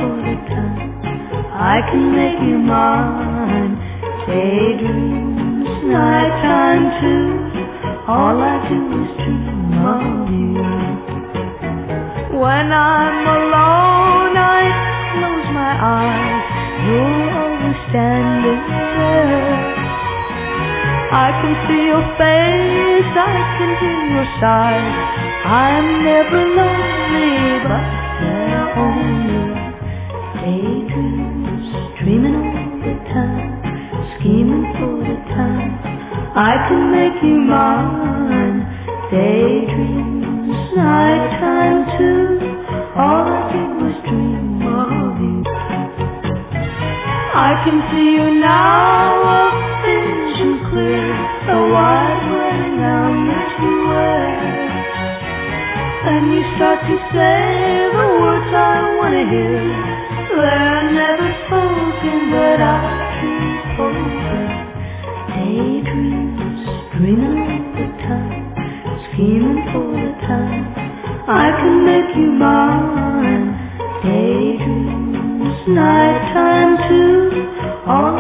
for the time I can make you mine. Daydreams, nighttime too. All I do is dream of you. When I'm alone, I close my eyes. You're always standing there. I can see your face, I can hear your sighs. I'm never lonely, but they're only daydreams, dreaming all the time, scheming for the time I can make you mine. Daydreams, nighttime too. All I do is dream of you. I can see you now, a vision clear, a wide wedding gown that you wear. And you start to say the words I want to hear. They're never spoken, but I keep hoping. Daydreams, dreaming all the time, scheming for the time I can make you mine. Daydreams, nighttime too. All